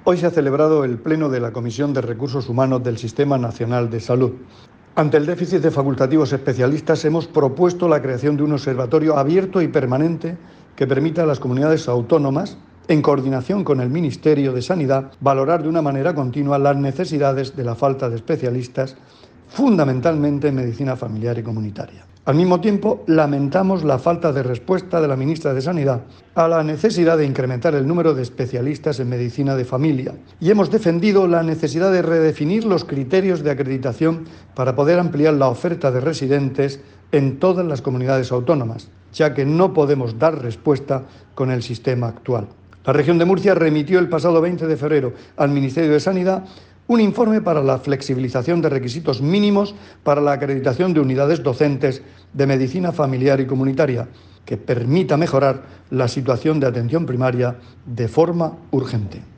Hoy se ha celebrado el Pleno de la Comisión de Recursos Humanos del Sistema Nacional de Salud. Ante el déficit de facultativos especialistas, hemos propuesto la creación de un observatorio abierto y permanente que permita a las comunidades autónomas, en coordinación con el Ministerio de Sanidad, valorar de una manera continua las necesidades de la falta de especialistas, fundamentalmente en medicina familiar y comunitaria. Al mismo tiempo, lamentamos la falta de respuesta de la ministra de Sanidad a la necesidad de incrementar el número de especialistas en medicina de familia y hemos defendido la necesidad de redefinir los criterios de acreditación para poder ampliar la oferta de residentes en todas las comunidades autónomas, ya que no podemos dar respuesta con el sistema actual. La región de Murcia remitió el pasado 20 de febrero al Ministerio de Sanidad un informe para la flexibilización de requisitos mínimos para la acreditación de unidades docentes de medicina familiar y comunitaria, que permita mejorar la situación de atención primaria de forma urgente.